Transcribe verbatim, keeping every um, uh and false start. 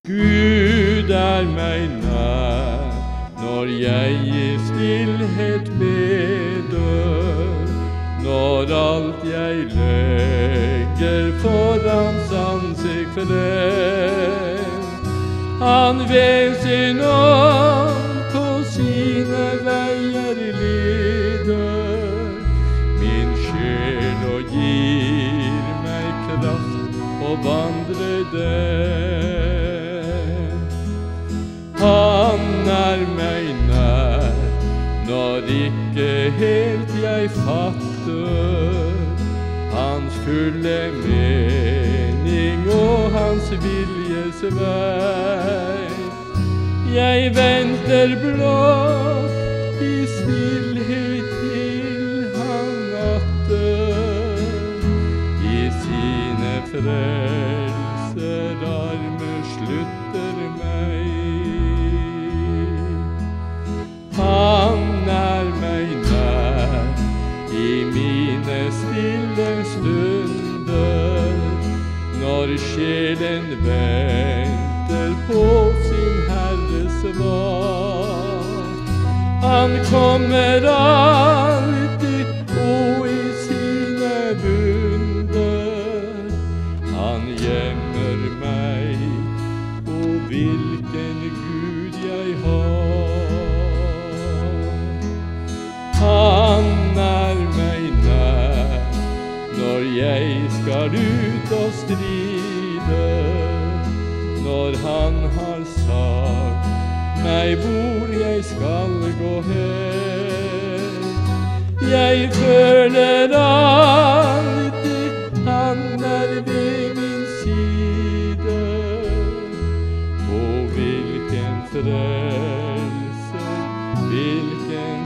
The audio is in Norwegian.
Gud er meg nær når jeg i stillhet bedør, når alt jeg legger for hans ansikt frem. Han ved sin ånd på sine veier leder min sjel og gir meg kraft å vandre der. Han er meg nær når ikke helt jeg fatter hans fulle mening og hans viljes vei. Jeg venter blott i stillhet til han atter i sine frelser armer slutter meg. Han er meg nær i mine stille stunder, når sjelen venter på sin Herres svar. Han kommer alltid og i sine bunder. Han gjemmer meg, og hvilken Gud jeg har. Han er meg nær når jeg skal ut og stride, når han har sagt meg hvor jeg skal gå hen. Jeg føler alltid han er ved min side. Å, hvilken frelse, hvilken